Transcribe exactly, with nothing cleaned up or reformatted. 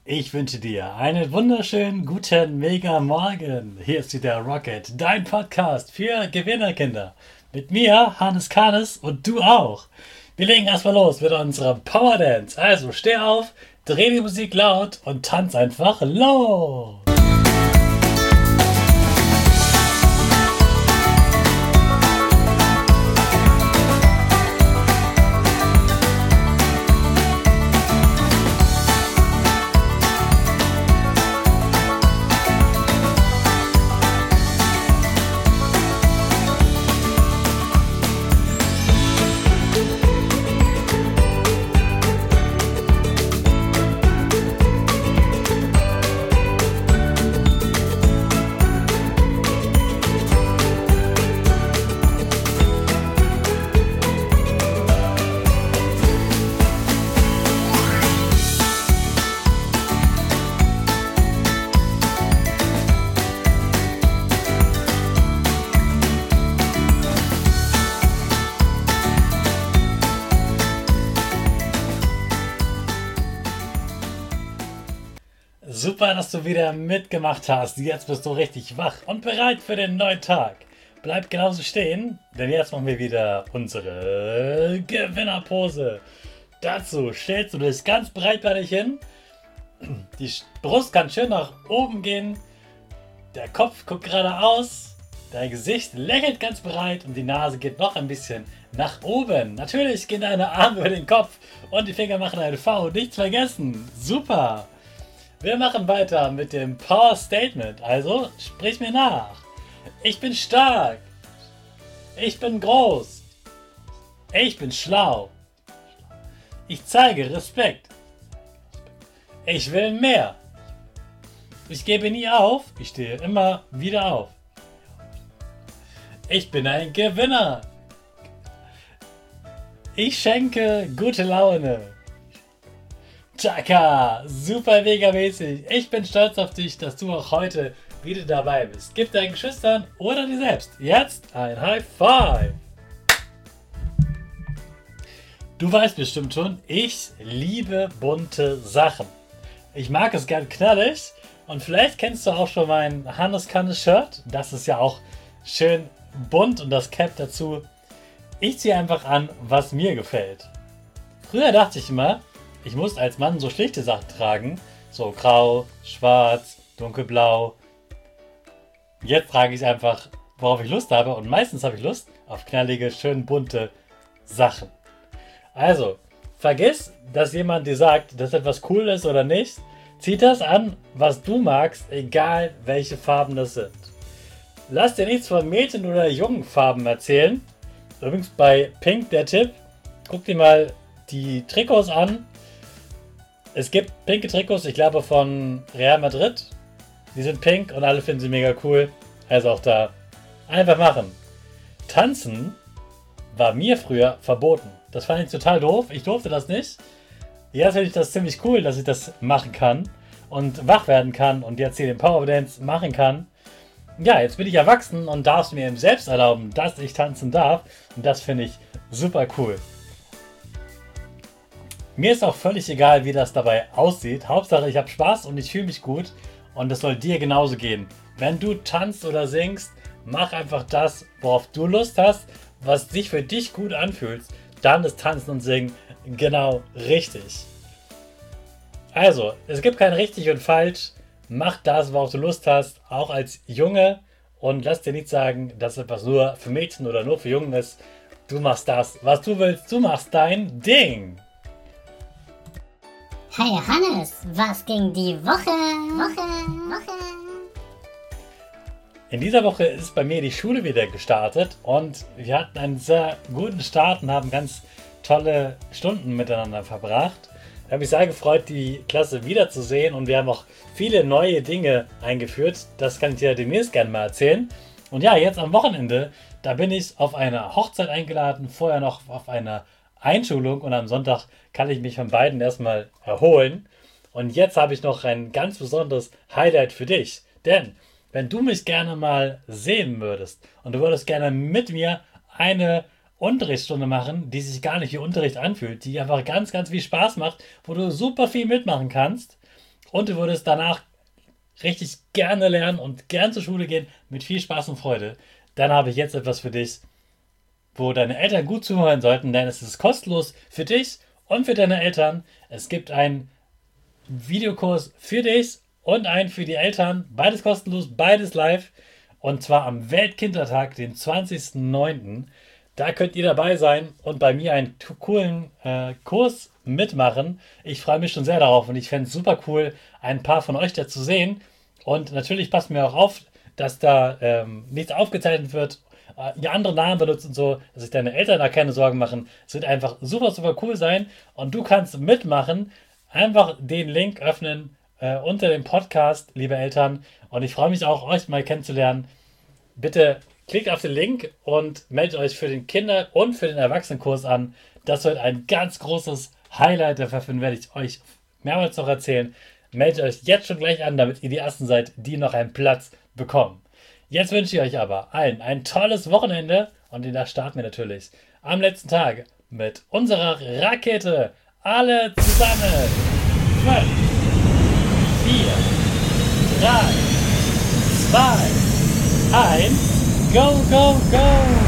Ich wünsche dir einen wunderschönen guten Mega Morgen. Hier ist wieder Rocket, dein Podcast für Gewinnerkinder. Mit mir, Hannes Kahnes, und du auch. Wir legen erstmal los mit unserem Power Dance. Also steh auf, dreh die Musik laut und tanz einfach los. Super, dass du wieder mitgemacht hast. Jetzt bist du richtig wach und bereit für den neuen Tag. Bleib genauso stehen, denn jetzt machen wir wieder unsere Gewinnerpose. Dazu stellst du dich ganz breitbeinig hin. Die Brust kann schön nach oben gehen. Der Kopf guckt geradeaus. Dein Gesicht lächelt ganz breit und die Nase geht noch ein bisschen nach oben. Natürlich gehen deine Arme über den Kopf und die Finger machen eine V. Nichts vergessen. Super. Wir machen weiter mit dem Power Statement, also sprich mir nach. Ich bin stark. Ich bin groß. Ich bin schlau. Ich zeige Respekt. Ich will mehr. Ich gebe nie auf. Ich stehe immer wieder auf. Ich bin ein Gewinner. Ich schenke gute Laune. Chaka, super mega mäßig. Ich bin stolz auf dich, dass du auch heute wieder dabei bist. Gib deinen Geschwistern oder dir selbst jetzt ein High Five. Du weißt bestimmt schon, ich liebe bunte Sachen. Ich mag es gern knallig und vielleicht kennst du auch schon mein Hannes Kahnes Shirt. Das ist ja auch schön bunt und das Cap dazu. Ich ziehe einfach an, was mir gefällt. Früher dachte ich immer, ich muss als Mann so schlichte Sachen tragen, so grau, schwarz, dunkelblau. Jetzt trage ich einfach, worauf ich Lust habe, und meistens habe ich Lust auf knallige, schön bunte Sachen. Also, vergiss, dass jemand dir sagt, dass etwas cool ist oder nicht. Zieh das an, was du magst, egal welche Farben das sind. Lass dir nichts von Mädchen- oder Jungenfarben erzählen. Übrigens bei Pink der Tipp, guck dir mal die Trikots an. Es gibt pinke Trikots, ich glaube von Real Madrid. Die sind pink und alle finden sie mega cool. Also auch da einfach machen. Tanzen war mir früher verboten. Das fand ich total doof. Ich durfte das nicht. Jetzt finde ich das ziemlich cool, dass ich das machen kann und wach werden kann und jetzt hier den Power Dance machen kann. Ja, jetzt bin ich erwachsen und darf es mir eben selbst erlauben, dass ich tanzen darf. Und das finde ich super cool. Mir ist auch völlig egal, wie das dabei aussieht. Hauptsache, ich habe Spaß und ich fühle mich gut. Und es soll dir genauso gehen. Wenn du tanzt oder singst, mach einfach das, worauf du Lust hast, was sich für dich gut anfühlt. Dann ist Tanzen und Singen genau richtig. Also, es gibt kein richtig und falsch. Mach das, worauf du Lust hast, auch als Junge. Und lass dir nicht sagen, dass etwas nur für Mädchen oder nur für Jungen ist. Du machst das, was du willst. Du machst dein Ding. Hey Hannes, was ging die Woche? Woche, Woche. In dieser Woche ist bei mir die Schule wieder gestartet und wir hatten einen sehr guten Start und haben ganz tolle Stunden miteinander verbracht. Ich habe mich sehr gefreut, die Klasse wiederzusehen und wir haben auch viele neue Dinge eingeführt. Das kann ich dir demnächst gerne mal erzählen. Und ja, jetzt am Wochenende, da bin ich auf eine Hochzeit eingeladen, vorher noch auf einer Einschulung und am Sonntag kann ich mich von beiden erstmal erholen. Und jetzt habe ich noch ein ganz besonderes Highlight für dich. Denn wenn du mich gerne mal sehen würdest und du würdest gerne mit mir eine Unterrichtsstunde machen, die sich gar nicht wie Unterricht anfühlt, die einfach ganz, ganz viel Spaß macht, wo du super viel mitmachen kannst und du würdest danach richtig gerne lernen und gern zur Schule gehen, mit viel Spaß und Freude, dann habe ich jetzt etwas für dich, wo deine Eltern gut zuhören sollten, denn es ist kostenlos für dich und für deine Eltern. Es gibt einen Videokurs für dich und einen für die Eltern. Beides kostenlos, beides live. Und zwar am Weltkindertag, den zwanzigsten neunten Da könnt ihr dabei sein und bei mir einen t- coolen äh, Kurs mitmachen. Ich freue mich schon sehr darauf und ich fände es super cool, ein paar von euch da zu sehen. Und natürlich passt mir auch auf, dass da ähm, nichts aufgezeichnet wird, äh, ihr andere Namen benutzt und so, dass sich deine Eltern da keine Sorgen machen. Es wird einfach super, super cool sein und du kannst mitmachen. Einfach den Link öffnen äh, unter dem Podcast, liebe Eltern. Und ich freue mich auch, euch mal kennenzulernen. Bitte klickt auf den Link und meldet euch für den Kinder- und für den Erwachsenenkurs an. Das wird ein ganz großes Highlight. Davon werde ich euch mehrmals noch erzählen. Meldet euch jetzt schon gleich an, damit ihr die Ersten seid, die noch einen Platz bekommen. Jetzt wünsche ich euch aber allen ein tolles Wochenende und in das starten wir natürlich am letzten Tag mit unserer Rakete. Alle zusammen. fünf, vier, drei, zwei, eins, go, go, go!